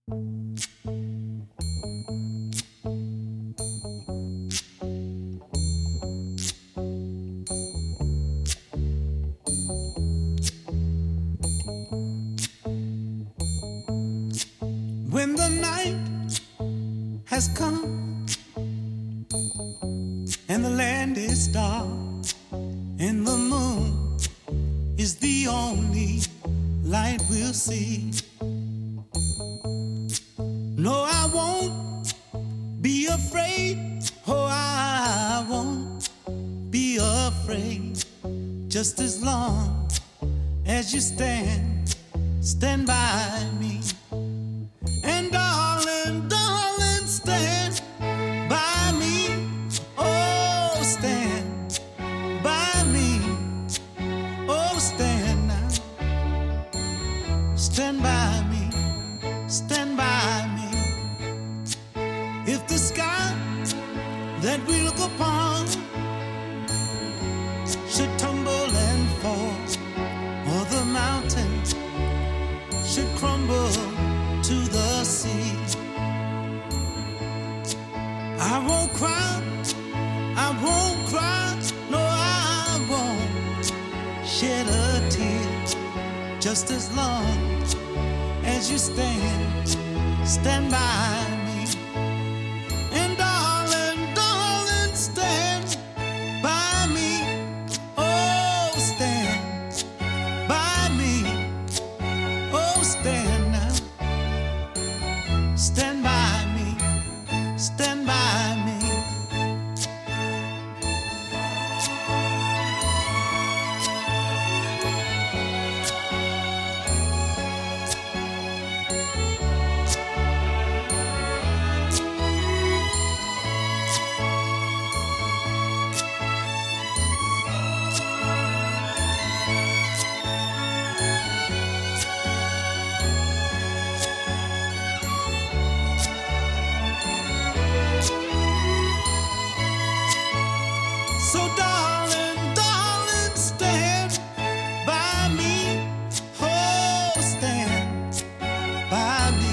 When the night has come and the land is dark and the moon is the only light we'll see. No, I won't be afraid. Oh, I won't be afraid. Just as long as you stand by me. And darling, darling, stand by me. Oh, stand by me. Oh, stand now. Stand by me. Stand by me. If the sky that we look upon should tumble and fall, or the mountains should crumble to the sea, I won't cry, I won't cry, no, I won't shed a tear. Just as long as you stand by me. And darling, darling, stand by me. Oh, stand by me. Oh, stand now. Stand by me. Stand by me. So darling, darling, stand by me. Oh, stand by me.